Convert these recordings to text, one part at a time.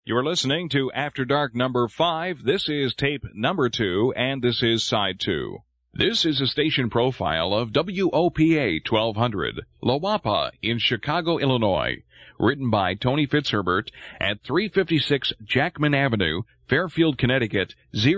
You're listening to After Dark number 5. This is tape number 2, and this is side 2. This is a station profile of WOPA 1200, La Wapa in Chicago, Illinois. Written by Tony Fitzherbert at 356 Jackman Avenue, Fairfield, Connecticut,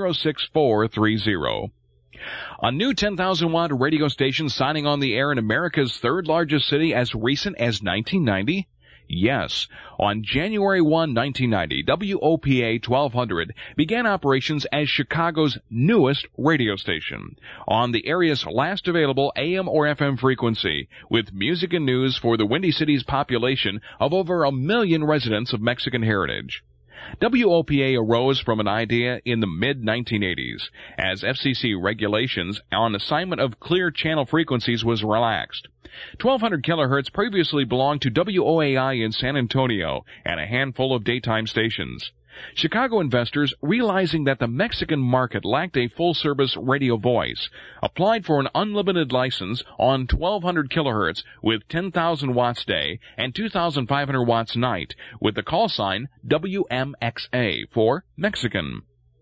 06430. A new 10,000-watt radio station signing on the air in America's third largest city as recent as 1990? Yes. On January 1, 1990, WOPA 1200 began operations as Chicago's newest radio station on the area's last available AM or FM frequency, with music and news for the Windy City's population of over 1 million residents of Mexican heritage. WOPA arose from an idea in the mid-1980s as FCC regulations on assignment of clear channel frequencies was relaxed. 1200 kilohertz previously belonged to WOAI in San Antonio and a handful of daytime stations. Chicago investors, realizing that the Mexican market lacked a full-service radio voice, applied for an unlimited license on 1200 kilohertz with 10,000 watts day and 2,500 watts night, with the call sign WMXA for Mexican.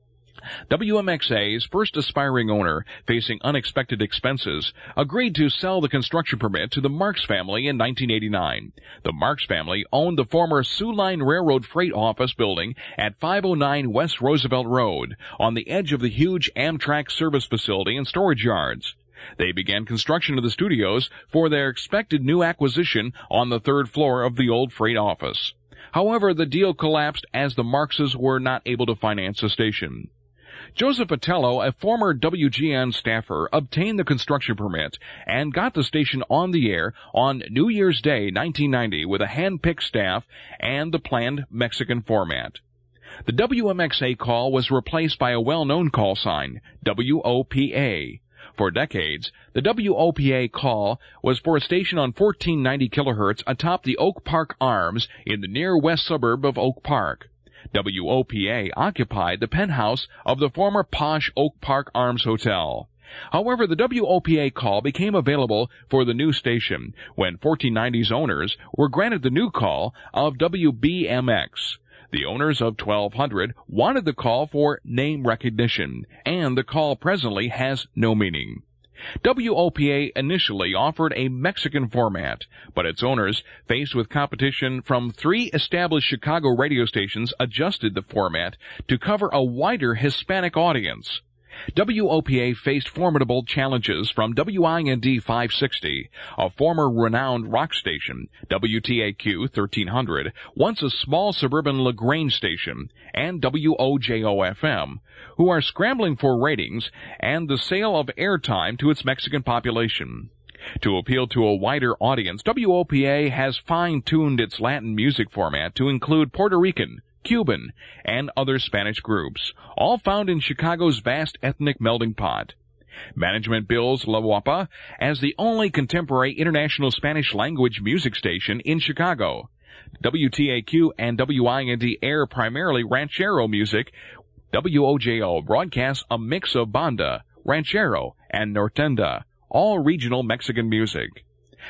WMXA's first aspiring owner, facing unexpected expenses, agreed to sell the construction permit to the Marks family in 1989. The Marks family owned the former Soo Line Railroad freight office building at 509 West Roosevelt Road, on the edge of the huge Amtrak service facility and storage yards. They began construction of the studios for their expected new acquisition on the third floor of the old freight office. However, the deal collapsed as the Markses were not able to finance the station. Joseph Atello, a former WGN staffer, obtained the construction permit and got the station on the air on New Year's Day 1990 with a hand-picked staff and the planned Mexican format. The WMXA call was replaced by a well-known call sign, WOPA. For decades, the WOPA call was for a station on 1490 kilohertz atop the Oak Park Arms in the near west suburb of Oak Park. WOPA occupied the penthouse of the former posh Oak Park Arms Hotel. However, the WOPA call became available for the new station when 1490's owners were granted the new call of WBMX. The owners of 1200 wanted the call for name recognition, and the call presently has no meaning. WOPA initially offered a Mexican format, but its owners, faced with competition from 3 established Chicago radio stations, adjusted the format to cover a wider Hispanic audience. WOPA faced formidable challenges from WIND 560, a former renowned rock station, WTAQ 1300, once a small suburban LaGrange station, and WOJO-FM, who are scrambling for ratings and the sale of airtime to its Mexican population. To appeal to a wider audience, WOPA has fine-tuned its Latin music format to include Puerto Rican, Cuban, and other Spanish groups, all found in Chicago's vast ethnic melting pot. Management bills La Wapa as the only contemporary international Spanish-language music station in Chicago. WTAQ and WIND air primarily ranchero music. WOJO broadcasts a mix of banda, ranchero, and nortenda, all regional Mexican music.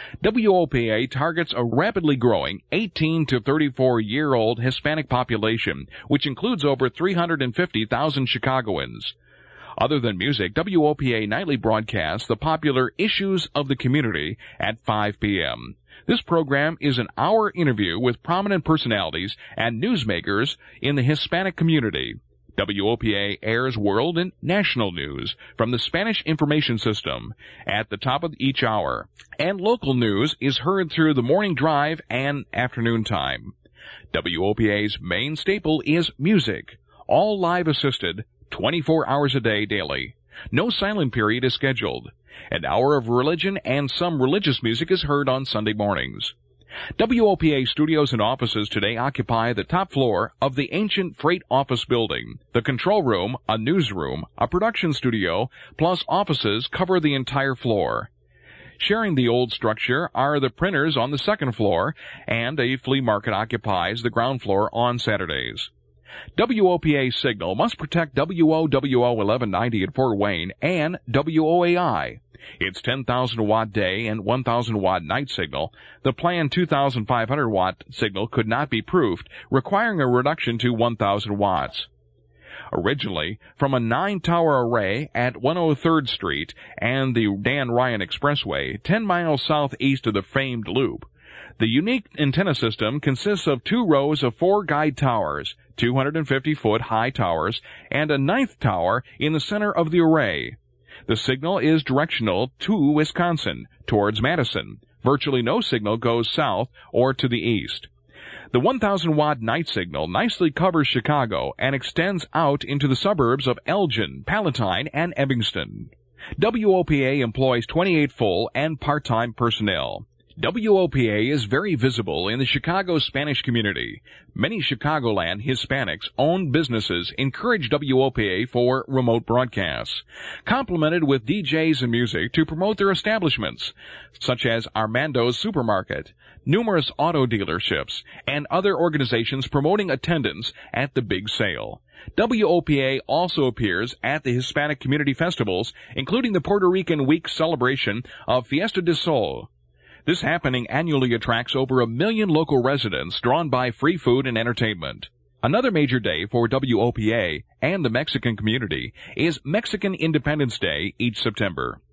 WOPA targets a rapidly growing 18 to 34-year-old Hispanic population, which includes over 350,000 Chicagoans. Other than music, WOPA nightly broadcasts the popular Issues of the Community at 5 p.m. This program is an hour interview with prominent personalities and newsmakers in the Hispanic community. WOPA airs world and national news from the Spanish Information System at the top of each hour, and local news is heard through the morning drive and afternoon time. WOPA's main staple is music, all live assisted, 24 hours a day daily. No silent period is scheduled. An hour of religion and some religious music is heard on Sunday mornings. WOPA studios and offices today occupy the top floor of the ancient freight office building. The control room, a newsroom, a production studio, plus offices cover the entire floor. Sharing the old structure are the printers on the second floor, and a flea market occupies the ground floor on Saturdays. WOPA signal must protect WOWO 1190 at Fort Wayne and WOAI. its 10,000-watt day and 1,000-watt night signal, the planned 2,500-watt signal could not be proofed, requiring a reduction to 1,000 watts. Originally, from a 9-tower array at 103rd Street and the Dan Ryan Expressway, 10 miles southeast of the famed loop, the unique antenna system consists of 2 rows of 4 guide towers, 250-foot high towers, and a 9th tower in the center of the array. The signal is directional to Wisconsin, towards Madison. Virtually no signal goes south or to the east. The 1,000-watt night signal nicely covers Chicago and extends out into the suburbs of Elgin, Palatine, and Evanston. WOPA employs 28 full and part-time personnel. WOPA is very visible in the Chicago Spanish community. Many Chicagoland Hispanics owned businesses encourage WOPA for remote broadcasts, complemented with DJs and music to promote their establishments, such as Armando's Supermarket, numerous auto dealerships, and other organizations promoting attendance at the big sale. WOPA also appears at the Hispanic community festivals, including the Puerto Rican Week celebration of Fiesta del Sol. This happening annually attracts over 1 million local residents drawn by free food and entertainment. Another major day for WOPA and the Mexican community is Mexican Independence Day each September.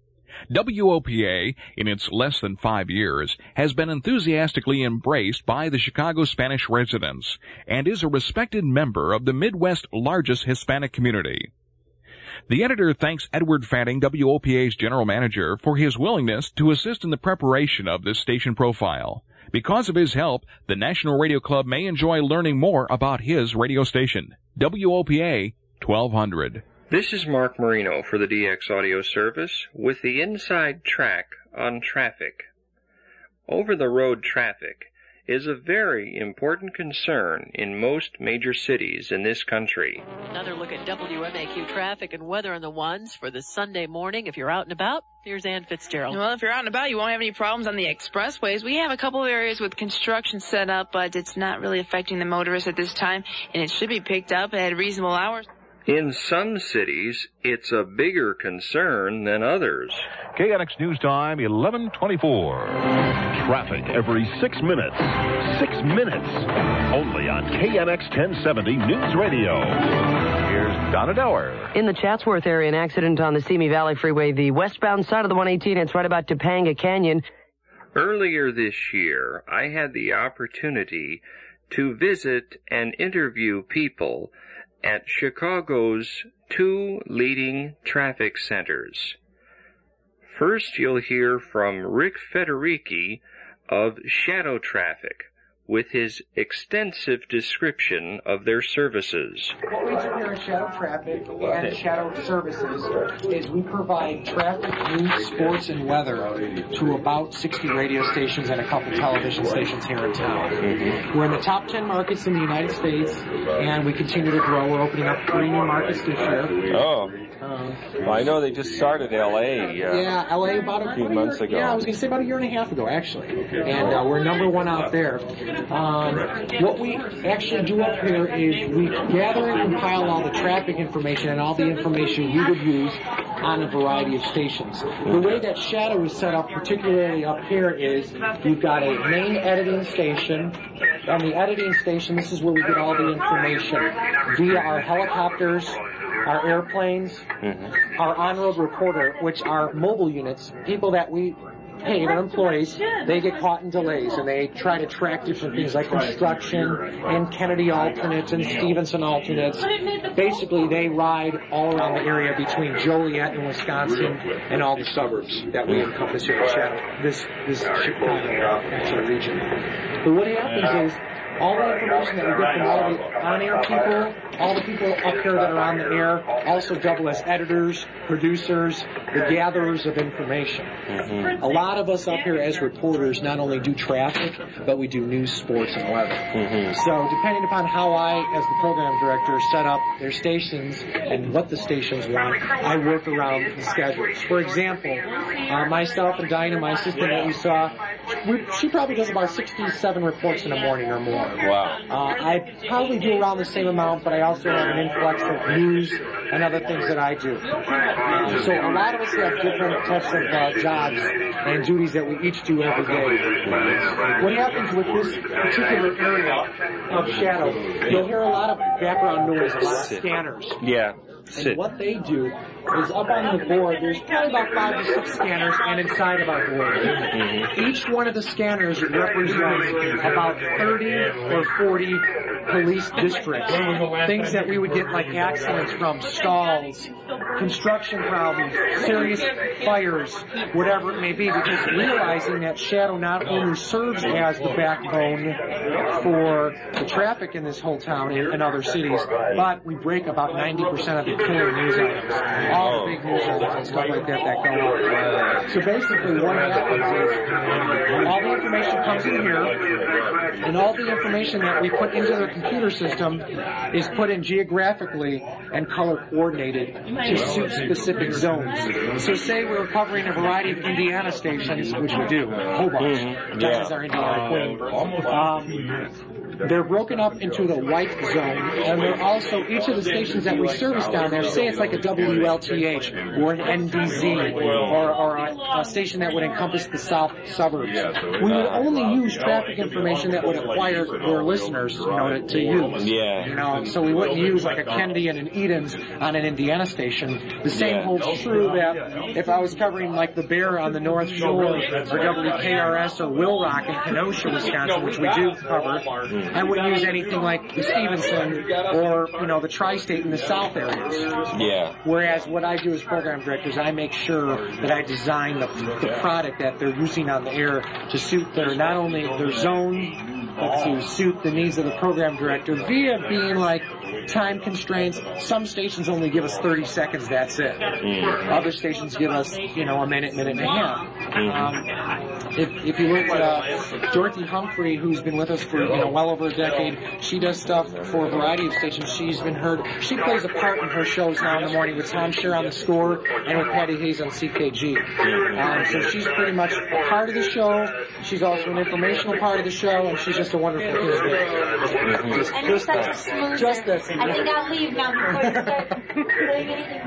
WOPA, in its less than 5 years, has been enthusiastically embraced by the Chicago Spanish residents and is a respected member of the Midwest's largest Hispanic community. The editor thanks Edward Fanning, WOPA's general manager, for his willingness to assist in the preparation of this station profile. Because of his help, the National Radio Club may enjoy learning more about his radio station. WOPA 1200. This is Mark Marino for the DX Audio Service with the inside track on traffic. Over-the-road traffic is a very important concern in most major cities in this country. Another look at WMAQ traffic and weather on the ones for this Sunday morning. If you're out and about, here's Ann Fitzgerald. Well, if you're out and about, you won't have any problems on the expressways. We have a couple of areas with construction set up, but it's not really affecting the motorists at this time, and it should be picked up at reasonable hours. In some cities, it's a bigger concern than others. KNX News Time, 11:24. Traffic every 6 minutes. 6 minutes. Only on KNX 1070 News Radio. Here's Donna Dower. In the Chatsworth area, an accident on the Simi Valley Freeway, the westbound side of the 118. It's right about Topanga Canyon. Earlier this year, I had the opportunity to visit and interview people at Chicago's 2 leading traffic centers. First, you'll hear from Rick Federici of Shadow Traffic with his extensive description of their services. What we do here at Shadow Traffic and Shadow Services is we provide traffic, news, sports, and weather to about 60 radio stations and a couple television stations here in town. We're in the top 10 markets in the United States, and we continue to grow. We're opening up 3 new markets this year. Oh. Well, I know they just started L.A. Yeah, L.A. about a few months ago. Yeah, I was going to say about 1.5 years ago, actually. And we're number 1 out there. What we actually do up here is we gather and compile all the traffic information and all the information you would use on a variety of stations. The way that Shadow is set up, particularly up here, is you've got a main editing station. On the editing station, this is where we get all the information via our helicopters, our airplanes, our on-road reporter, which are mobile units, people that we pay, our employees. They get caught in delays, and they try to track different things like construction and Kennedy alternates and Stevenson alternates. Basically, they ride all around the area between Joliet and Wisconsin and all the suburbs that we encompass here at Shadow, this Chicago region. But what happens is, all the information that we get from all the on-air people, all the people up here that are on the air, also double as editors, producers, the gatherers of information. A lot of us up here as reporters not only do traffic, but we do news, sports, and weather. So depending upon how I, as the program director, set up their stations and what the stations want, I work around the schedules. For example, myself and Dinah, my assistant that we saw, She probably does about 67 reports in a morning or more. Wow. I probably do around the same amount, but I also have an influx of news and other things that I do. So a lot of us have different types of jobs and duties that we each do every day. What happens with this particular area of Shadow, you'll hear a lot of background noise, a lot of scanners. Yeah. And what they do is up on the board, there's probably about 5 to 6 scanners, and inside of our board. Each one of the scanners represents about 30 or 40 police districts. Things that we would get like accidents from, stalls, construction problems, serious fires, whatever it may be, because realizing that Shadow not only serves as the backbone for the traffic in this whole town and other cities, but we break about 90% of the killer news items, all the big news items and stuff like that go on. So basically what happens is all the information comes in here, and all the information that we put into the computer system is put in geographically and color coordinated to suit specific zones. So say we're covering a variety of Indiana stations, which we do, Hobart, that is our Indiana queen. They're broken up into the white zone, and they're also, each of the stations that we service down there, say it's like a WLTH or an NDZ or a station that would encompass the south suburbs. We would only use traffic information that would acquire their listeners, to use. Yeah. So we wouldn't use like a Kennedy and an Edens on an Indiana station. The same holds true that if I was covering like the Bear on the North Shore or WKRS or Will Rock in Kenosha, Wisconsin, which we do cover, I wouldn't use anything like the Stevenson or, the Tri-State in the South areas. Yeah. Whereas what I do as program director is I make sure that I design the product that they're using on the air to suit not only their zone, but to suit the needs of the program director via being like time constraints. Some stations only give us 30 seconds, that's it. Other stations give us, a minute and a half. If you look at Dorothy Humphrey, who's been with us for, well over a decade, she does stuff for a variety of stations. She's been heard. She plays a part in her shows now in the morning with Tom Scher on the Score and with Patty Hayes on CKG. So she's pretty much a part of the show. She's also an informational part of the show, and she's just a wonderful human being. Just such a smooth. Just that. I think I'll leave now before you start doing anything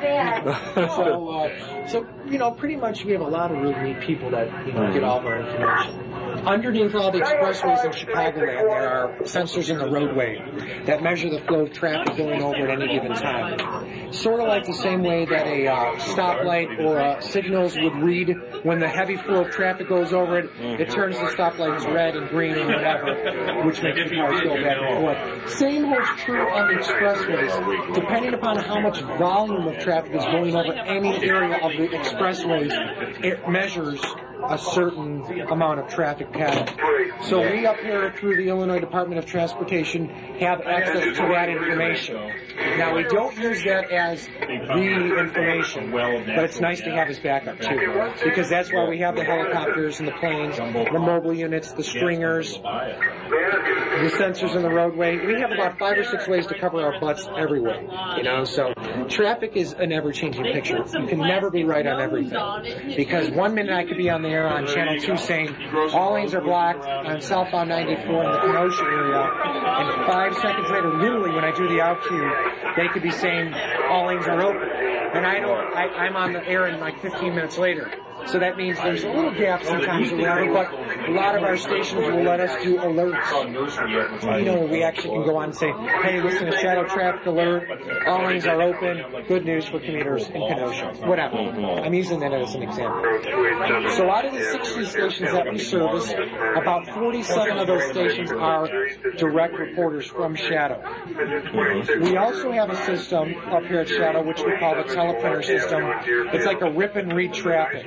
bad. So pretty much we have a lot of really neat people that, get all of our information. Underneath all the expressways in Chicagoland, there are sensors in the roadway that measure the flow of traffic going over at any given time. Sort of like the same way that a stoplight or signals would read when the heavy flow of traffic goes over it, it turns the stoplights red and green and whatever, which makes the cars go back and forth. Same holds true on the expressways. Depending upon how much volume of traffic is going over any area of the expressways, it measures a certain amount of traffic pattern. So we up here through the Illinois Department of Transportation have access to that information. Now we don't use that as the information, but it's nice to have as backup too, because that's why we have the helicopters and the planes, the mobile units, the stringers, the sensors in the roadway. We have about 5 or 6 ways to cover our butts everywhere, so traffic is an ever-changing picture. You can never be right on everything, because one minute I could be on the air on Channel 2 saying all lanes are blocked on southbound 94 in the Kenosha area, and 5 seconds later, literally when I do the out cue, they could be saying all lanes are open, and I'm on the air in like 15 minutes later. So that means there's a little gap sometimes around, but a lot of our stations will let us do alerts. We actually can go on and say, hey, listen to Shadow Traffic Alert, all lanes are open, good news for commuters in Kenosha, whatever. I'm using that as an example. So out of the 60 stations that we service, about 47 of those stations are direct reporters from Shadow. We also have a system up here at Shadow, which we call the teleprinter system. It's like a rip and read traffic.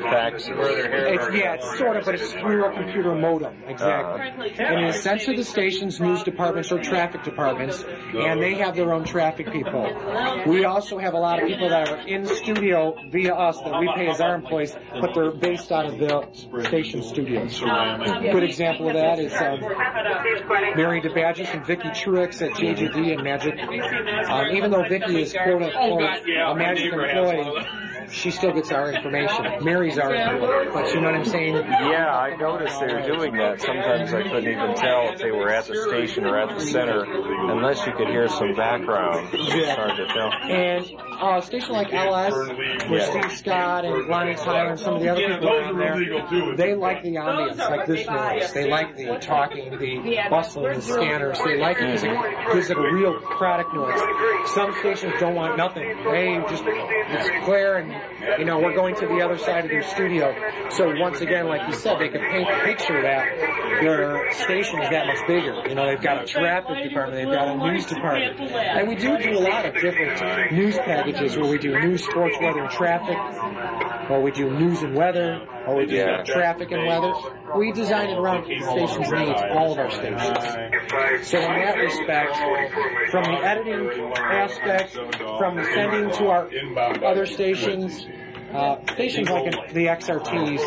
It's sort of, but it's through a computer modem, exactly. And in a sense of the stations, news departments or traffic departments, and they have their own traffic people. We also have a lot of people that are in studio via us that we pay as our employees, but they're based out of the station studios. A good example of that is Mary DeBadges and Vicki Truex at JGD and Magic. Even though Vicki is quote-unquote a Magic employee, she still gets our information. Mary's our employee, but you know what I'm saying? Yeah, I noticed they were doing that. Sometimes I couldn't even tell if they were at the station or at the center unless you could hear some background. It's hard to tell. And a station like LS, where Steve Scott and Lonnie Tyler and some of the other people are on there, they like the ambience, like this noise. They like the talking, the bustle, the scanners. They like it because it gives it a real product noise. Some stations don't want nothing. They just, it's clear and, you know, we're going to the other side of their studio. So once again, like you said, they could paint a picture that their station is that much bigger. You know, they've got a traffic department, they've got a news department. And we do a lot of different news packages where we do news, sports, weather, and traffic, or we do news and weather, or we do traffic and weather. We design it around the station's needs, all of our stations. So in that respect, from the editing aspect, from the sending to our other stations, stations like the XRTs,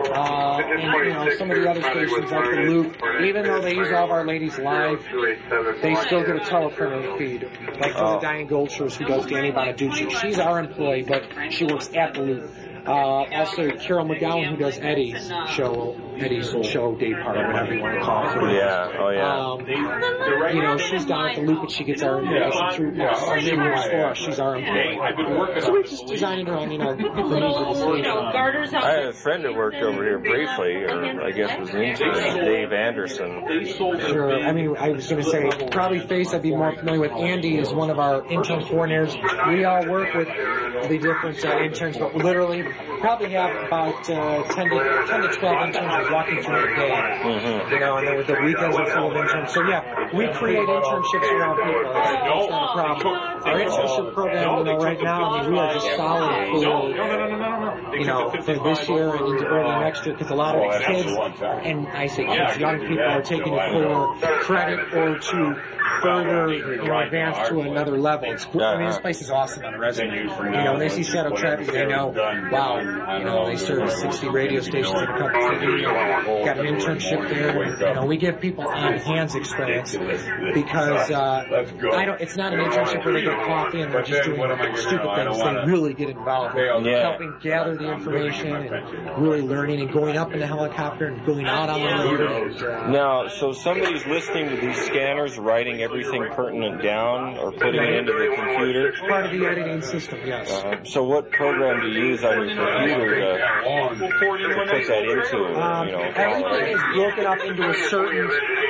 and you know, some of the other stations like the Loop, even though they use all of our ladies live, they still get a teleprinter feed. Like Diane Goldschurz, who does Danny Bonaducci. She's our employee, but she works at the Loop. Also Carol McGowan, who does Eddie's show day part, or whatever you want to call it. You know, she's down at the Loop and she gets our information through she works for us. She's our employee. So we just designed it around, you know, the needs of the station. I had a friend that worked over here briefly, or I guess was an intern, Dave Anderson. Sure. I mean, I was going to say, probably face I'd be more familiar with. Andy is one of our intern coordinators. We all work with the different interns, but literally probably have about 10 to 12 interns walking through the day. You know, and the weekends are full of interns. So yeah, we create internships around people. That's not a problem. Our internship program, you know, right now, I mean, we are just solid for, you know, for this year and into early next year, because a lot of the kids, and I say kids, young people are taking it for credit or to further, you know, advance to another level. It's, I mean, this place is awesome on a resume. You know, when they see Shadow Traffic, they know, wow, you know, they serve 60 radio stations in a couple cities, got an internship there. You know, we give people on-hands experience because it's not an internship where they get coffee and they're just doing stupid things. They really get involved in helping gather the information and really learning and going up in the helicopter and going out on the road. Now, so somebody's listening to these scanners, writing everything pertinent down or putting it into the computer? It's part of the editing system, yes. So what program do you use on your computer to put that into? You know, everything is broken up into a certain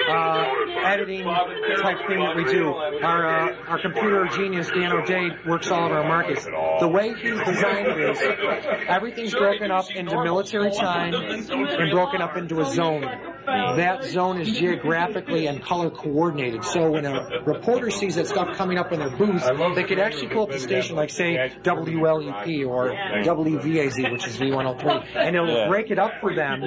editing type thing that we do. Our computer genius, Dan O'Day, works all of our markets. The way he designed it is everything's broken up into military time and broken up into a zone. That zone is geographically and color coordinated. So when a reporter sees that stuff coming up in their booth, they could actually pull up the station like, say, WLEP or WVAZ, which is V103, and it'll break it up for them.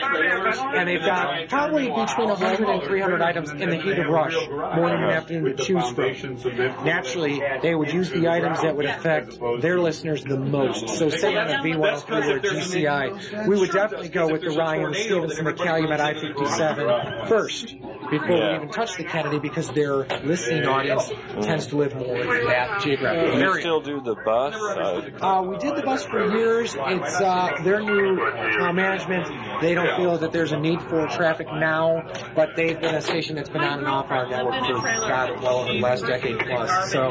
And they've got probably between 100 and 300 items in the heat of rush, morning and afternoon, to choose from. Naturally, they would use the items that would affect their listeners the most. So say on a V103 or a GCI, we would definitely go with the Ryan, the Stevenson, the Calumet I-57 first, before we even touch the Kennedy, because their listening audience tends to live more in that geographic area. Do you still do the bus? We did the bus for years. It's their new management. They don't feel that there's a need for traffic now, but they've been a station that's been on and off our network for, well over the last decade plus. So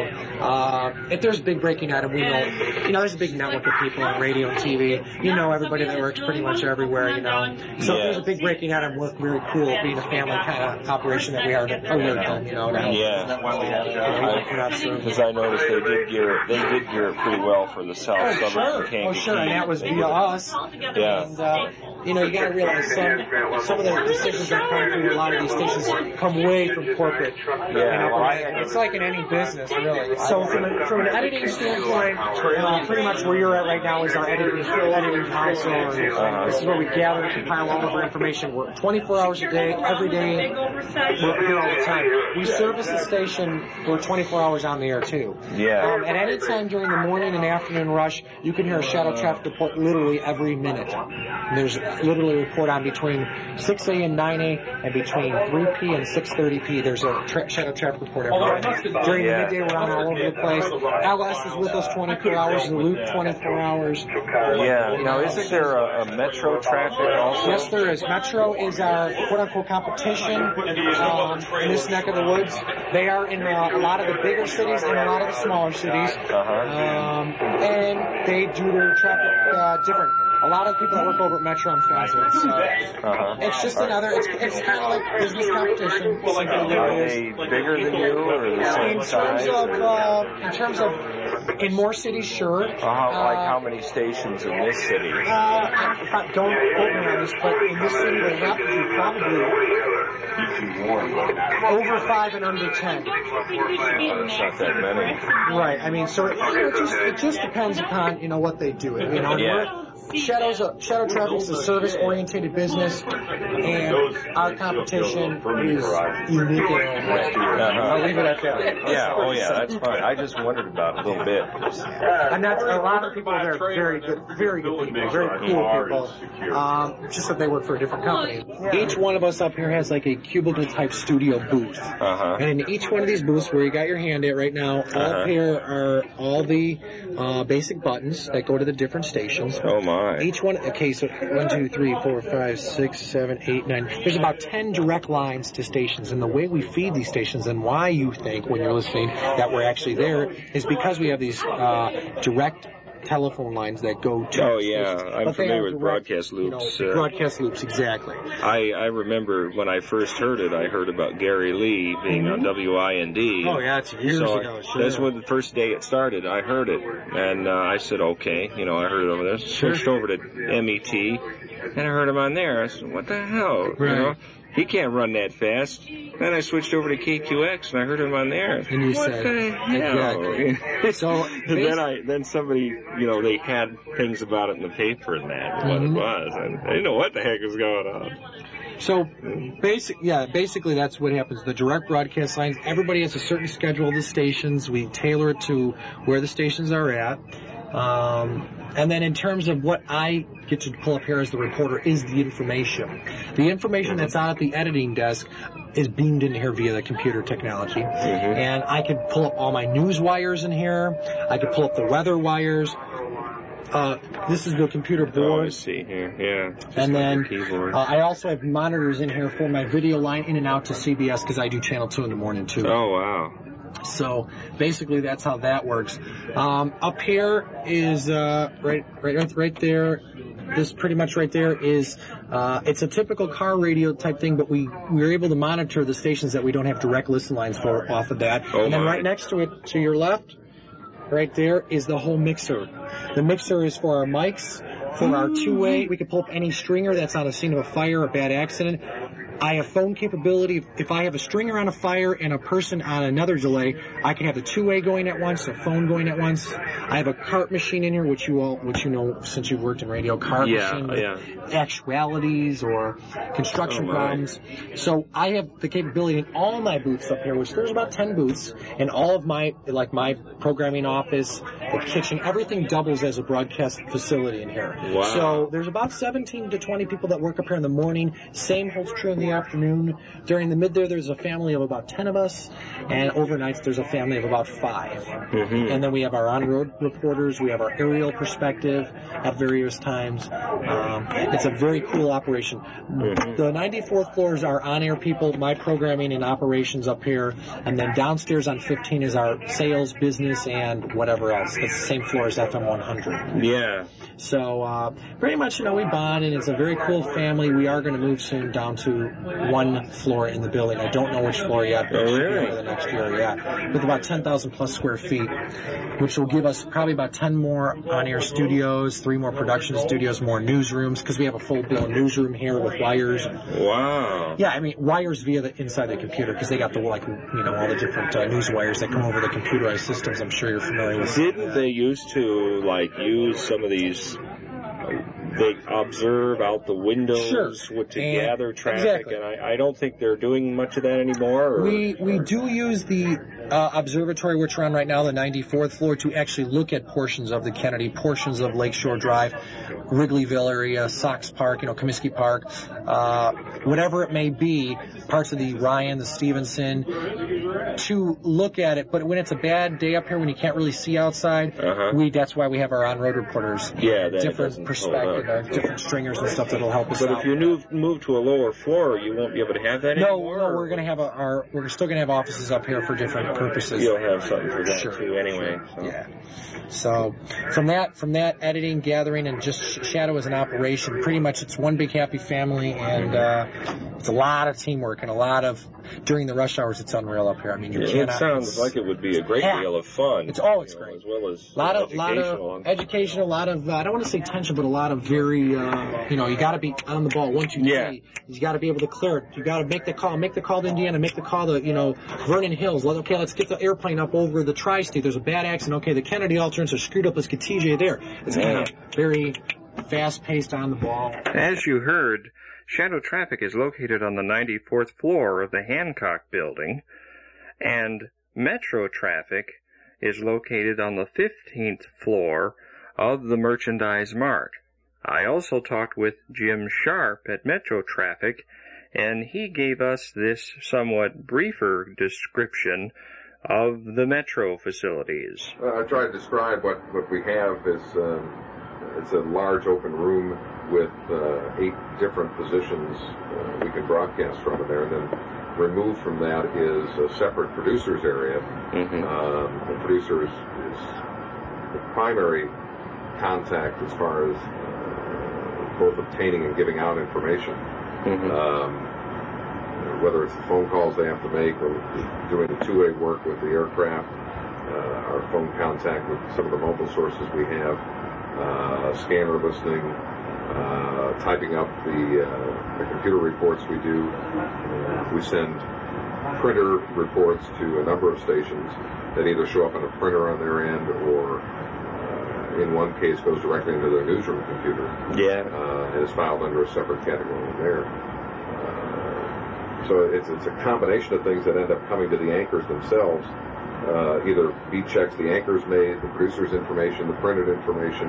if there's a big breaking item, we know, there's a big network of people on radio and TV. You know everybody that works pretty much everywhere, So if there's a big breaking item, look very cool, being a family kind of operation that we are to alert them, Because I noticed they did gear it pretty well for the south suburbs. Sure, and that was via us. Yeah. And, you got to realize some of the decisions that come through a lot of these stations come way from corporate. It's like in any business, really. So from an editing standpoint, pretty much where you're at right now is our editing console. This is where we gather and compile all of our information. We're 24 hours a day, every day. We're here all the time. We service the station. We're 24 hours on the air, too. Yeah. At any time during the morning and afternoon rush, you can hear a shadow traffic report literally every minute. And there's literally report on between 6A and 9A, and between 3P and 6:30P. There's a shadow traffic report every day. During the midday, we're on all over the place. LS is with us 24 hours, the Loop 24 hours. Yeah. Now, isn't there a Metro traffic also? Yes, there is. Metro is our quote-unquote competition in this neck of the woods. They are in a lot of the bigger cities and a lot of the smaller cities. And they do their traffic different. A lot of people that work over at Metro I'm friends with. So it's just another, it's kind of like business competition. Are they bigger than you or the same size? In terms of, in more cities, sure. Like how many stations in this city? Don't quote me on this, but in this city they have to be probably over 5 and under 10. It's not that many. Right. I mean, so it just depends upon, what they do. I mean, Shadow traffic is a service-oriented business, and our competition is unique in its own way. I'll leave it at that. Yeah, that's fine. I just wondered about it a little bit. And that's a lot of people there, very good people, very cool people. Just that they work for a different company. Each one of us up here has like a cubicle-type studio booth, and in each one of these booths, where you got your hand at right now, up here are all the basic buttons that go to the different stations. Oh my. Each one, okay, so 1, 2, 3, 4, 5, 6, 7, 8, 9. There's about 10 direct lines to stations, and the way we feed these stations and why you think when you're listening that we're actually there is because we have these direct telephone lines that go to... Oh, yeah. I'm familiar with broadcast loops. Broadcast loops, exactly. I remember when I first heard it, I heard about Gary Lee being on WIND. Oh, yeah, it's years ago. Sure. That's when the first day it started. I heard it. And I said, okay. I heard it over there. Switched over to MET. And I heard him on there. I said, what the hell? Right. He can't run that fast. Then I switched over to KQX and I heard him on there. And you what said, the hell? Exactly. So then somebody, they had things about it in the paper and that, what it was, and I didn't know what the heck was going on. So, basically that's what happens. The direct broadcast lines, everybody has a certain schedule of the stations. We tailor it to where the stations are at. And then in terms of what I get to pull up here as the reporter is the information. The information that's out at the editing desk is beamed in here via the computer technology. And I could pull up all my news wires in here. I could pull up the weather wires. This is the computer board. Oh, I see here, yeah. And then I also have monitors in here for my video line in and out to CBS because I do Channel 2 in the morning too. Oh, wow. So basically that's how that works. Up here is right there. This pretty much right there is it's a typical car radio type thing, but we're able to monitor the stations that we don't have direct listen lines for off of that. And then right next to it, to your left, right there is the whole mixer. The mixer is for our mics, for our two-way. We can pull up any stringer that's on a scene of a fire or a bad accident. I have phone capability. If I have a stringer on a fire and a person on another delay, I can have the two-way going at once, a phone going at once. I have a cart machine in here, which you know since you've worked in radio, machine with actualities or construction problems. So I have the capability in all my booths up here, which there's about 10 booths, and all of my programming office, the kitchen, everything doubles as a broadcast facility in here. Wow. So there's about 17 to 20 people that work up here in the morning. Same holds true in the afternoon. During the midday, there's a family of about 10 of us, and overnights there's a family of about 5. And then we have our on-road reporters. We have our aerial perspective at various times. It's a very cool operation. The 94th floor is our on-air people, my programming and operations up here, and then downstairs on 15 is our sales, business, and whatever else. It's the same floor as FM 100. Yeah. So pretty much, we bond, and it's a very cool family. We are going to move soon down to one floor in the building. I don't know which floor yet, but over the next year, with about 10,000 plus square feet, which will give us probably about 10 more on-air studios, 3 more production studios, more newsrooms, because we have a full-blown newsroom here with wires. Wow. Yeah, wires via the inside the computer, because they got the all the different news wires that come over the computerized systems. I'm sure you're familiar with. Didn't they used to use some of these? They observe out the windows to gather traffic, and I don't think they're doing much of that anymore. Or? We do use the observatory, which we're on right now, the 94th floor, to actually look at portions of the Kennedy, portions of Lakeshore Drive, Wrigleyville area, Sox Park, Comiskey Park, whatever it may be, parts of the Ryan, the Stevenson, to look at it. But when it's a bad day up here, when you can't really see outside, that's why we have our on-road reporters. Yeah, that different perspective, different stringers and stuff that'll help us out. But if you move to a lower floor, you won't be able to have that anymore? No, we're going to have we're still going to have offices up here for different purposes. You'll have something for that too anyway. So. Yeah. So from that editing, gathering, and just Shadow as an operation, pretty much it's one big happy family, and it's a lot of teamwork and a lot of, during the rush hours, it's unreal up here. I mean, it sounds like it would be a great deal of fun. It's always great. As well as a lot of educational, a lot of, I don't want to say tension, but a lot of very, you got to be on the ball. Once you see, you got to be able to clear it. You got to make the call to Indiana, make the call to, Vernon Hills. Okay, let's get the airplane up over the tri-state. There's a bad accident. Okay, the Kennedy alternates are screwed up. Let's get TJ there. It's kind of very fast-paced on the ball. As you heard, Shadow Traffic is located on the 94th floor of the Hancock Building, and Metro Traffic is located on the 15th floor of the Merchandise Mart. I also talked with Jim Sharp at Metro Traffic, and he gave us this somewhat briefer description of the Metro facilities. I try to describe what we have is it's a large open room with 8 different positions we can broadcast from in there, and then removed from that is a separate producer's area. The producer is the primary contact as far as both obtaining and giving out information. Whether it's the phone calls they have to make or doing the two-way work with the aircraft, our phone contact with some of the mobile sources we have, scanner listening, typing up the computer reports we do. We send printer reports to a number of stations that either show up on a printer on their end or in one case goes directly into their newsroom computer. And is filed under a separate category there. So it's a combination of things that end up coming to the anchors themselves. Either beat checks the anchors made, the producer's information, the printed information,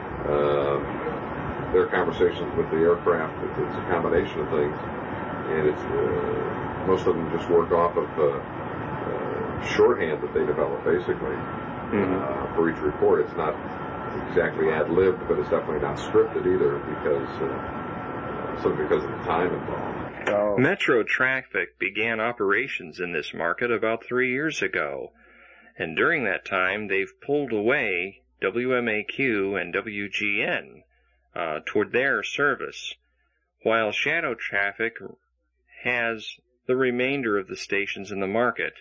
their conversations with the aircraft. It's a combination of things, and it's most of them just work off of shorthand that they develop basically for each report. It's not exactly ad-libbed, but it's definitely not scripted either because of the time involved. Metro Traffic began operations in this market about 3 years ago, and during that time they've pulled away WMAQ and WGN toward their service, while Shadow Traffic has the remainder of the stations in the market.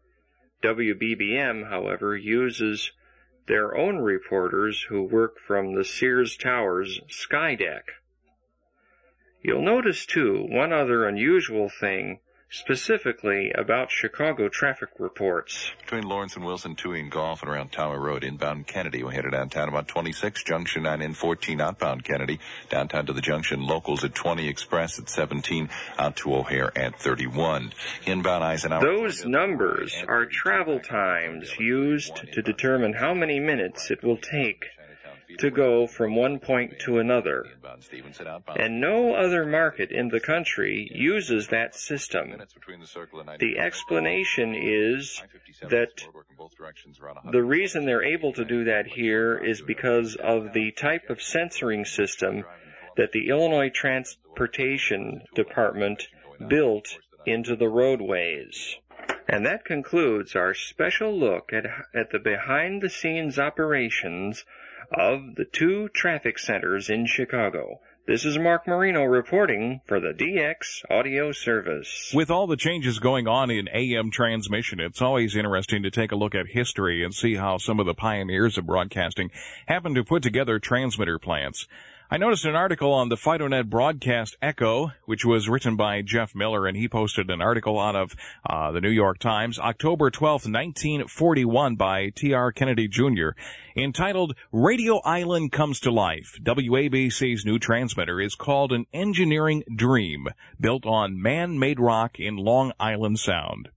WBBM, however, uses their own reporters who work from the Sears Towers Skydeck. You'll notice, too, one other unusual thing specifically about Chicago traffic reports. Between Lawrence and Wilson, 2 in Golf and around Tower Road, inbound Kennedy. We headed downtown about 26, Junction 9 in 14, outbound Kennedy. Downtown to the Junction, locals at 20, Express at 17, out to O'Hare at 31. Inbound Eisenhower. Those numbers are travel times used to determine how many minutes it will take to go from one point to another. And no other market in the country uses that system. The explanation is that the reason they're able to do that here is because of the type of censoring system that the Illinois Transportation Department built into the roadways. And that concludes our special look at the behind-the-scenes operations of the 2 traffic centers in Chicago. This is Mark Marino reporting for the DX Audio Service. With all the changes going on in AM transmission, it's always interesting to take a look at history and see how some of the pioneers of broadcasting happened to put together transmitter plants. I noticed an article on the FidoNet Broadcast Echo, which was written by Jeff Miller, and he posted an article out of the New York Times, October 12th, 1941, by T.R. Kennedy Jr., entitled, Radio Island Comes to Life. WABC's new transmitter is called an engineering dream, built on man-made rock in Long Island Sound.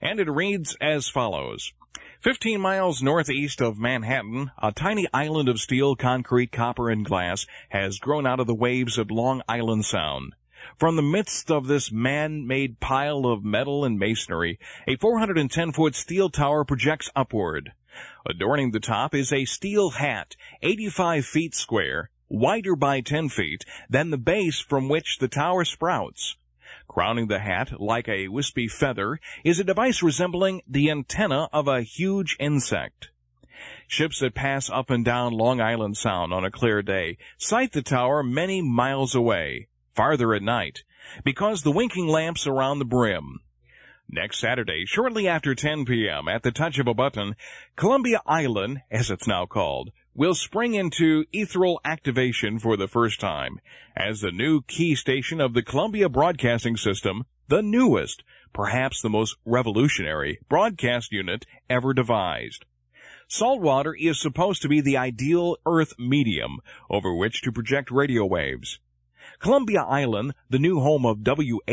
and it reads as follows. 15 miles northeast of Manhattan, a tiny island of steel, concrete, copper, and glass has grown out of the waves of Long Island Sound. From the midst of this man-made pile of metal and masonry, a 410-foot steel tower projects upward. Adorning the top is a steel hat, 85 feet square, wider by 10 feet than the base from which the tower sprouts. Crowning the hat, like a wispy feather, is a device resembling the antenna of a huge insect. Ships that pass up and down Long Island Sound on a clear day sight the tower many miles away, farther at night, because the winking lamps around the brim. Next Saturday, shortly after 10 p.m., at the touch of a button, Columbia Island, as it's now called, will spring into ethereal activation for the first time as the new key station of the Columbia Broadcasting System, the newest, perhaps the most revolutionary, broadcast unit ever devised. Saltwater is supposed to be the ideal Earth medium over which to project radio waves. Columbia Island, the new home of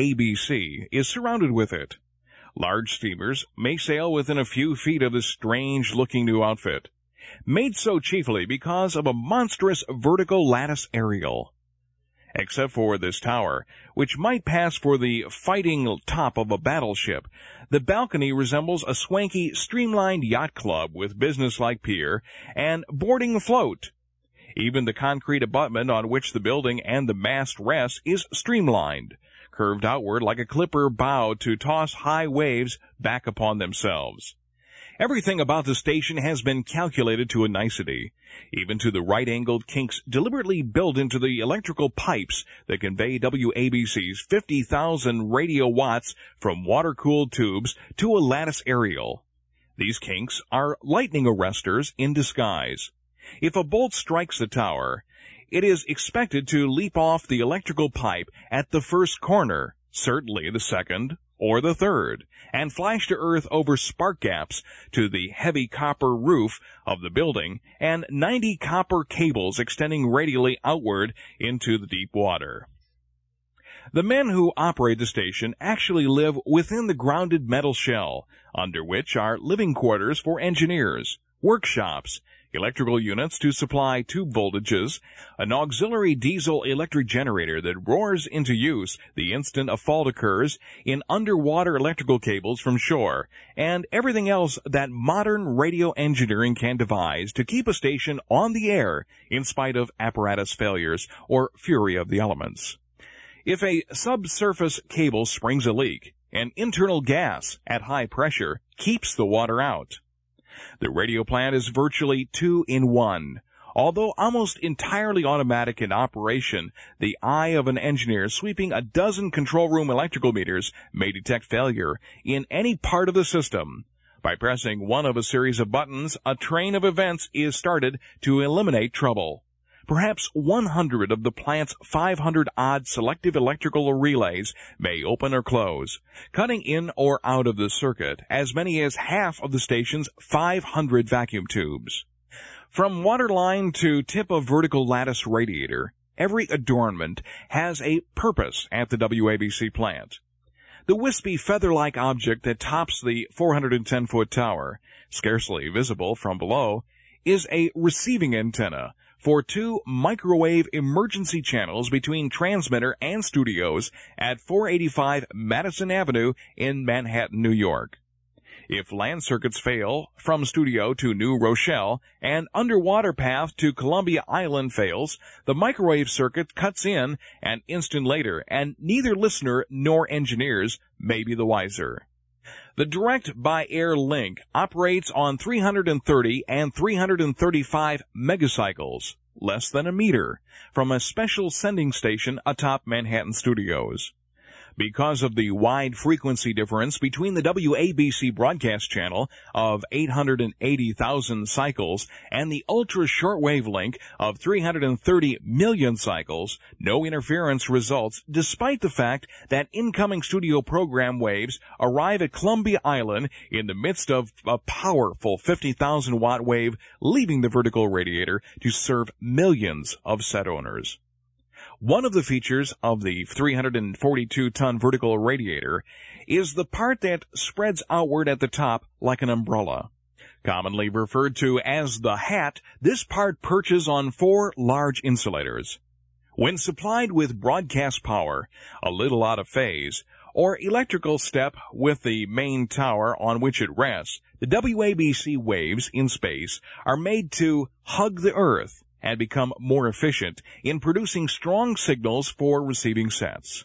WABC, is surrounded with it. Large steamers may sail within a few feet of this strange-looking new outfit, made so chiefly because of a monstrous vertical lattice aerial. Except for this tower, which might pass for the fighting top of a battleship, the balcony resembles a swanky, streamlined yacht club with businesslike pier and boarding float. Even the concrete abutment on which the building and the mast rest is streamlined, curved outward like a clipper bow to toss high waves back upon themselves. Everything about the station has been calculated to a nicety, even to the right-angled kinks deliberately built into the electrical pipes that convey WABC's 50,000 radio watts from water-cooled tubes to a lattice aerial. These kinks are lightning arresters in disguise. If a bolt strikes the tower, it is expected to leap off the electrical pipe at the first corner, certainly the second or the third, and flash to earth over spark gaps to the heavy copper roof of the building and 90 copper cables extending radially outward into the deep water. The men who operate the station actually live within the grounded metal shell, under which are living quarters for engineers, workshops, electrical units to supply tube voltages, an auxiliary diesel electric generator that roars into use the instant a fault occurs in underwater electrical cables from shore, and everything else that modern radio engineering can devise to keep a station on the air in spite of apparatus failures or fury of the elements. If a subsurface cable springs a leak, an internal gas at high pressure keeps the water out. The radio plant is virtually 2-in-1. Although almost entirely automatic in operation, the eye of an engineer sweeping a dozen control room electrical meters may detect failure in any part of the system. By pressing one of a series of buttons, a train of events is started to eliminate trouble. Perhaps 100 of the plant's 500-odd selective electrical relays may open or close, cutting in or out of the circuit as many as half of the station's 500 vacuum tubes. From waterline to tip of vertical lattice radiator, every adornment has a purpose at the WABC plant. The wispy feather-like object that tops the 410-foot tower, scarcely visible from below, is a receiving antenna for 2 microwave emergency channels between transmitter and studios at 485 Madison Avenue in Manhattan, New York. If land circuits fail from studio to New Rochelle and underwater path to Columbia Island fails, the microwave circuit cuts in an instant later, and neither listener nor engineers may be the wiser. The direct-by-air link operates on 330 and 335 megacycles, less than a meter, from a special sending station atop Manhattan Studios. Because of the wide frequency difference between the WABC broadcast channel of 880,000 cycles and the ultra-shortwave link of 330 million cycles, no interference results despite the fact that incoming studio program waves arrive at Columbia Island in the midst of a powerful 50,000-watt wave leaving the vertical radiator to serve millions of set owners. One of the features of the 342-ton vertical radiator is the part that spreads outward at the top like an umbrella. Commonly referred to as the hat, this part perches on 4 large insulators. When supplied with broadcast power, a little out of phase, or electrical step with the main tower on which it rests, the WABC waves in space are made to hug the Earth and become more efficient in producing strong signals for receiving sets.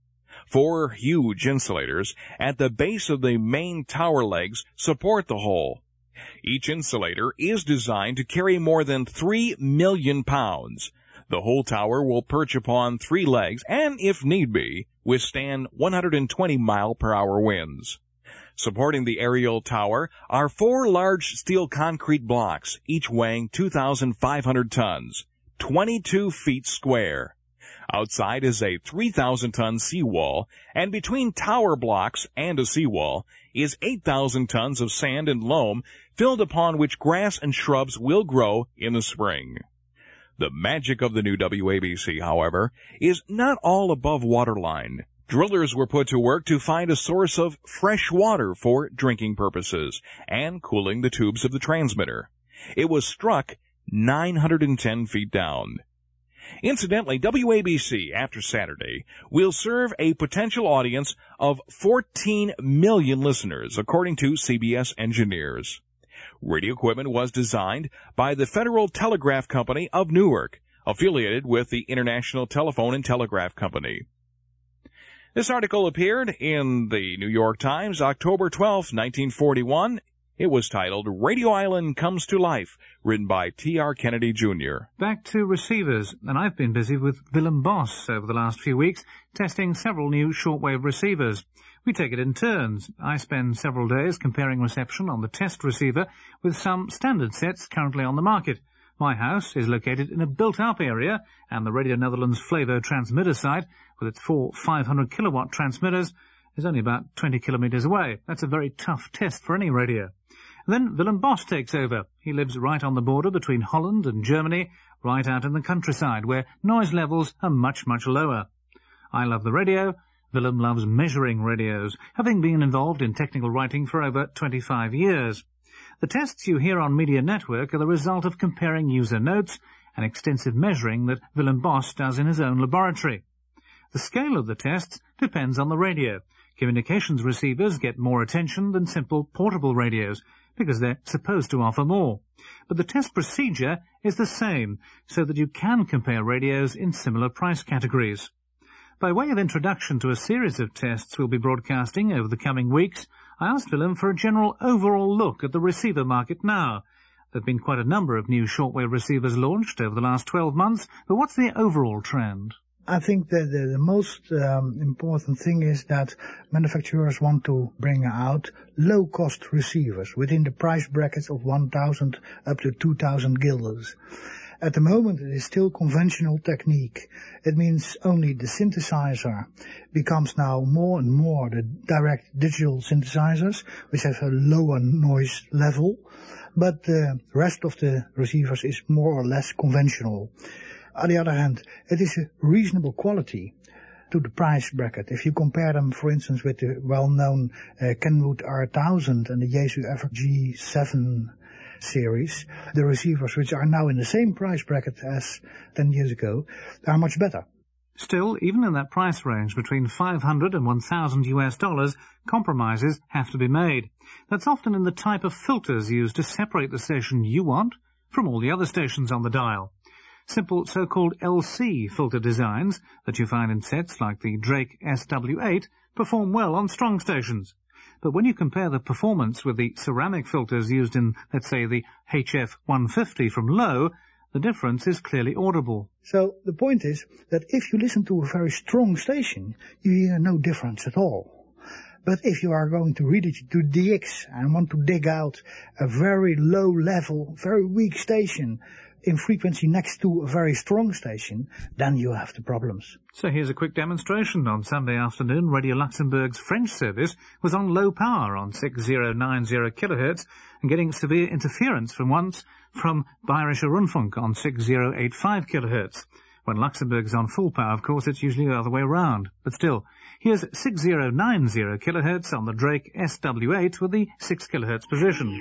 4 huge insulators at the base of the main tower legs support the whole. Each insulator is designed to carry more than 3 million pounds. The whole tower will perch upon 3 legs and, if need be, withstand 120-mile-per-hour winds. Supporting the aerial tower are 4 large steel concrete blocks, each weighing 2,500 tons, 22 feet square. Outside is a 3,000-ton seawall, and between tower blocks and a seawall is 8,000 tons of sand and loam filled upon which grass and shrubs will grow in the spring. The magic of the new WABC, however, is not all above waterline. Drillers were put to work to find a source of fresh water for drinking purposes and cooling the tubes of the transmitter. It was struck 910 feet down. Incidentally, WABC, after Saturday, will serve a potential audience of 14 million listeners, according to CBS engineers. Radio equipment was designed by the Federal Telegraph Company of Newark, affiliated with the International Telephone and Telegraph Company. This article appeared in the New York Times, October 12, 1941. It was titled, Radio Island Comes to Life, written by T.R. Kennedy, Jr. Back to receivers, and I've been busy with Willem Boss over the last few weeks, testing several new shortwave receivers. We take it in turns. I spend several days comparing reception on the test receiver with some standard sets currently on the market. My house is located in a built-up area, and the Radio Netherlands Flavo transmitter site, with its 4 500-kilowatt transmitters, is only about 20 kilometers away. That's a very tough test for any radio. Then Willem Boss takes over. He lives right on the border between Holland and Germany, right out in the countryside, where noise levels are much, much lower. I love the radio. Willem loves measuring radios, having been involved in technical writing for over 25 years. The tests you hear on Media Network are the result of comparing user notes and extensive measuring that Willem Boss does in his own laboratory. The scale of the tests depends on the radio. Communications receivers get more attention than simple portable radios, because they're supposed to offer more. But the test procedure is the same, so that you can compare radios in similar price categories. By way of introduction to a series of tests we'll be broadcasting over the coming weeks, I asked Willem for a general overall look at the receiver market now. There have been quite a number of new shortwave receivers launched over the last 12 months, but what's the overall trend? I think that the most important thing is that manufacturers want to bring out low-cost receivers within the price brackets of 1,000 up to 2,000 guilders. At the moment, it is still conventional technique. It means only the synthesizer becomes now more and more the direct digital synthesizers, which have a lower noise level, but the rest of the receivers is more or less conventional. On the other hand, it is a reasonable quality to the price bracket. If you compare them, for instance, with the well-known Kenwood R1000 and the Yaesu FG7 series, the receivers which are now in the same price bracket as 10 years ago are much better. Still, even in that price range between $500 and $1,000, compromises have to be made. That's often in the type of filters used to separate the station you want from all the other stations on the dial. Simple so-called LC filter designs that you find in sets like the Drake SW8 perform well on strong stations. But when you compare the performance with the ceramic filters used in, let's say, the HF150 from low, the difference is clearly audible. So the point is that if you listen to a very strong station, you hear no difference at all. But if you are going to read it to DX and want to dig out a very low level, very weak station in frequency next to a very strong station, then you have the problems. So here's a quick demonstration. On Sunday afternoon, Radio Luxembourg's French service was on low power on 6090 kHz and getting severe interference from Bayerischer Rundfunk on 6085 kHz. When Luxembourg's on full power, of course, it's usually the other way round. But still, here's 6090 kHz on the Drake SW8 with the 6 kHz position.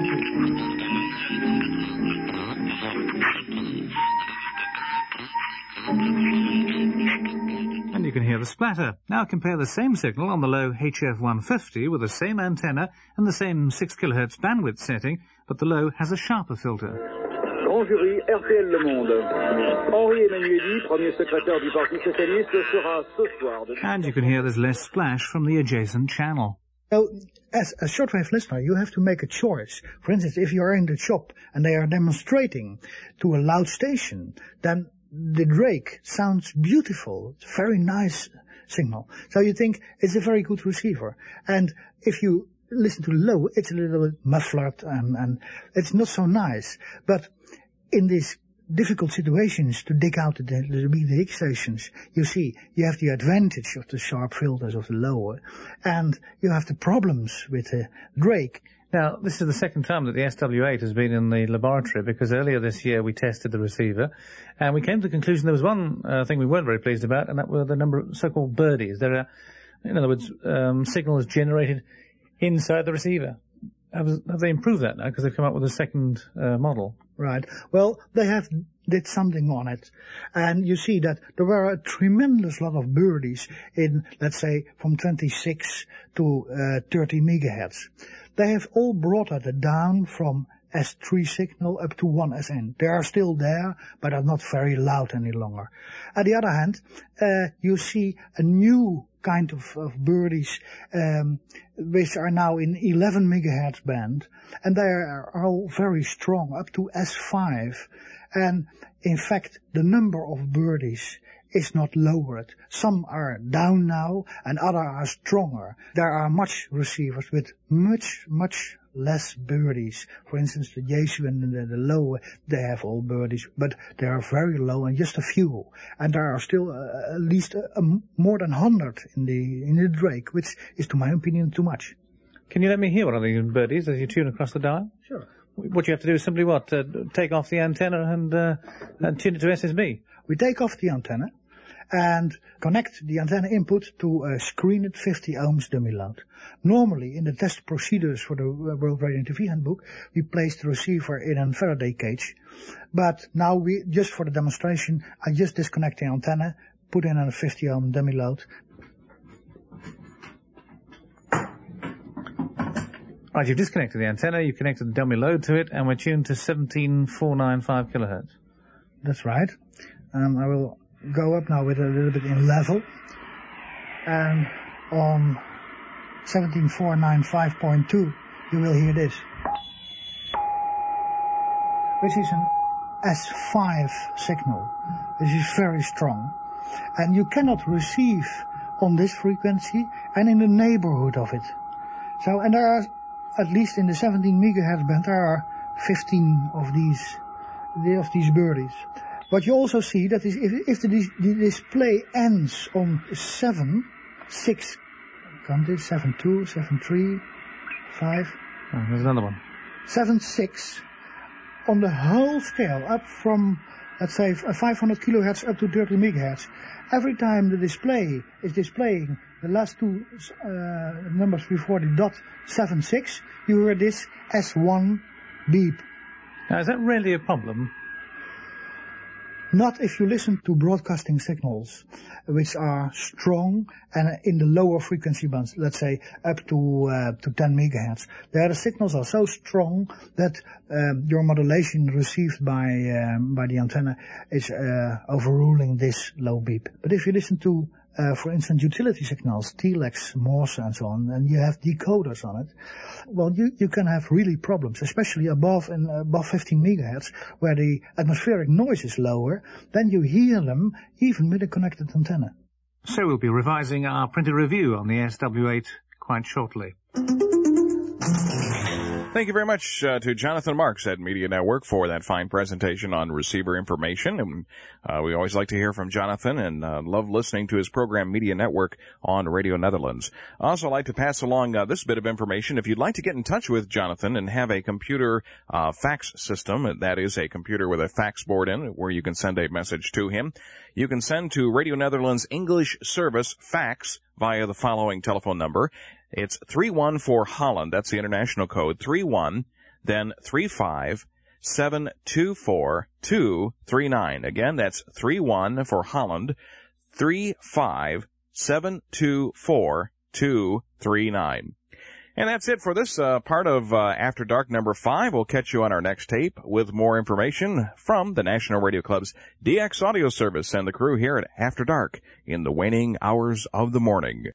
And you can hear the splatter. Now compare the same signal on the low HF150 with the same antenna and the same 6 kHz bandwidth setting, but the low has a sharper filter. Grand jury, RTL Le Monde. Henri Emmanueli, premier secrétaire du Parti Socialiste, sera ce soir. And you can hear there's less splash from the adjacent channel. So, as a shortwave listener, you have to make a choice. For instance, if you are in the shop and they are demonstrating to a loud station, then the Drake sounds beautiful. It's a very nice signal. So you think it's a very good receiver. And if you listen to low, it's a little bit muffled and it's not so nice. But in these difficult situations to dig out the BDX stations, you see, you have the advantage of the sharp filters of the lower, and you have the problems with the Drake. Now, this is the second time that the SW8 has been in the laboratory, because earlier this year we tested the receiver, and we came to the conclusion there was one thing we weren't very pleased about, and that were the number of so-called birdies. There are, in other words, signals generated inside the receiver. Have they improved that now, because they've come up with a second model? Right. Well, they have did something on it. And you see that there were a tremendous lot of birdies in, let's say, from 26 to 30 megahertz. They have all brought it down from S3 signal up to 1SN. They are still there, but are not very loud any longer. On the other hand, you see a new kind of birdies, which are now in 11 megahertz band, and they are all very strong, up to S5. And in fact, the number of birdies is not lowered. Some are down now, and others are stronger. There are much receivers with much less birdies. For instance, the Yaesu and the low, they have all birdies, but they are very low and just a few. And there are still at least more than 100 in the Drake, which is, to my opinion, too much. Can you let me hear one of these birdies as you tune across the dial? Sure. What you have to do is simply what? Take off the antenna and tune it to SSB? We take off the antenna and connect the antenna input to a screen at 50 ohms dummy load. Normally, in the test procedures for the World Radio and TV Handbook, we place the receiver in a Faraday cage. But now we, just for the demonstration, I just disconnect the antenna, put in a 50 ohm dummy load. Right, you've disconnected the antenna, you've connected the dummy load to it, and we're tuned to 17495 kilohertz. That's right. I will go up now with a little bit in level. And on 17495.2, you will hear this, which is an S5 signal, which is very strong. And you cannot receive on this frequency and in the neighborhood of it. So, and there are, at least in the 17 megahertz band, there are 15 of these birdies. But you also see that if the display ends on 7, 6, count it, 7, 2, 7, 3, 5. Oh, there's another one. 7, 6, on the whole scale, up from, let's say, 500 kilohertz up to 30 megahertz. Every time the display is displaying the last two numbers before the dot 76, you hear this S1 beep. Now, is that really a problem? Not if you listen to broadcasting signals, which are strong and in the lower frequency bands, let's say up to 10 megahertz. There the signals are so strong that your modulation received by the antenna is overruling this low beep. But if you listen to for instance, utility signals, telex, Morse, and so on, and you have decoders on it, well, you can have really problems, especially above 15 megahertz, where the atmospheric noise is lower, then you hear them even with a connected antenna. So we'll be revising our printed review on the SW8 quite shortly. Thank you very much to Jonathan Marks at Media Network for that fine presentation on receiver information. And we always like to hear from Jonathan and love listening to his program Media Network on Radio Netherlands. I also like to pass along this bit of information. If you'd like to get in touch with Jonathan and have a computer fax system, that is a computer with a fax board in it where you can send a message to him, you can send to Radio Netherlands English Service fax via the following telephone number. It's 31 for Holland. That's the international code. 31, then 35, 724 239. Again, that's 31 for Holland, 35, 724 239. And that's it for this part of After Dark number 5. We'll catch you on our next tape with more information from the National Radio Club's DX Audio Service and the crew here at After Dark in the waning hours of the morning.